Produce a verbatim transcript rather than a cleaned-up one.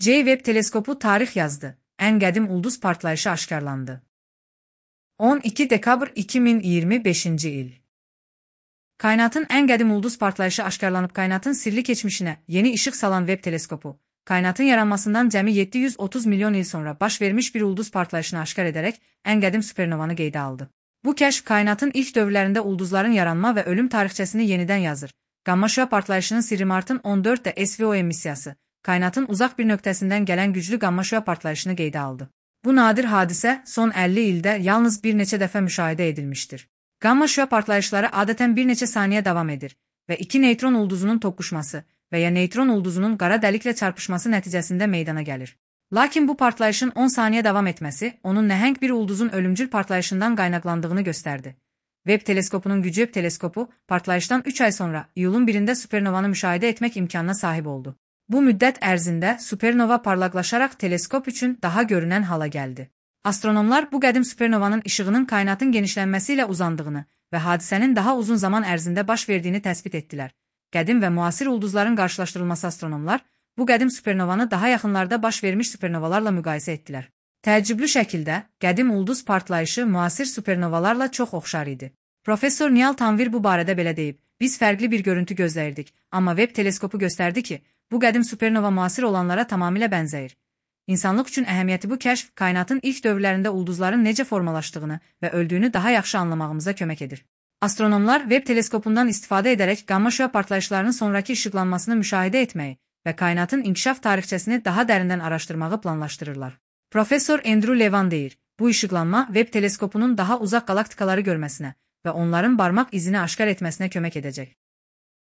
Webb teleskopu tarix yazdı. En qədim ulduz partlayışı aşkarlandı. on iki dekabr iki min iyirmi beşinci il. Kainatın en qədim ulduz partlayışı aşkarlanıb. Kainatın sirli keçmişinə yeni ışıq salan Webb teleskopu, kainatın yaranmasından cəmi yeddi yüz otuz milyon il sonra baş vermiş bir ulduz partlayışını aşkar edərək en qədim supernovanı qeydə aldı. Bu kəşf kainatın ilk dövrlərində ulduzların yaranma və ölüm tarixçəsini yenidən yazır. Gamma şüa partlayışının sirri Martın on dörd də S V O emissiyası, kainatın uzaq bir nöqtəsindən gələn güclü gamma şüa partlayışını qeydə aldı. Bu nadir hadisə son əlli ildə yalnız bir neçə dəfə müşahidə edilmişdir. Gamma şüa partlayışları adətən bir neçə saniyə davam edir və iki neytron ulduzunun toqquşması və ya neytron ulduzunun qara dəliklə çarpışması nəticəsində meydana gəlir. Lakin bu partlayışın on saniyə davam etməsi onun nəhəng bir ulduzun ölümcül partlayışından qaynaqlandığını göstərdi. Webb teleskopunun gücü Webb teleskopu partlayışdan üç ay sonra iyulun birində supernovanı müşahidə etmək imkanına sahib oldu. Bu müddət ərzində supernova parlaqlaşaraq teleskop üçün daha görünən hala gəldi. Astronomlar bu qədim supernovanın işığının kainatın genişlənməsi ilə uzandığını və hadisənin daha uzun zaman ərzində baş verdiyini təsbit etdilər. Qədim və müasir ulduzların qarşılaşdırılması astronomlar bu qədim supernovanı daha yaxınlarda baş vermiş supernovalarla müqayisə etdilər. Təəccüblü şəkildə qədim ulduz partlayışı müasir supernovalarla çox oxşar idi. Professor Niall Tanvir bu barədə belə deyib: "Biz fərqli bir görüntü gözləyirdik, amma Webb teleskopu göstərdi ki, bu qədim supernova müasir olanlara tamamilə bənzəyir." İnsanlıq üçün əhəmiyyəti bu kəşf kainatın ilk dövrlərində ulduzların necə formalaşdığını və öldüyünü daha yaxşı anlamağımıza kömək edir. Astronomlar Webb teleskopundan istifadə edərək gamma şüa partlayışlarının sonrakı işıqlanmasını müşahidə etməyi və kainatın inkişaf tarixçəsini daha dərindən araşdırmağı planlaşdırırlar. Professor Andrew Levan deyir: "Bu işıqlanma Webb teleskopunun daha uzaq qalaktikaları görməsinə və onların barmaq izini aşkar etməsinə kömək edəcək."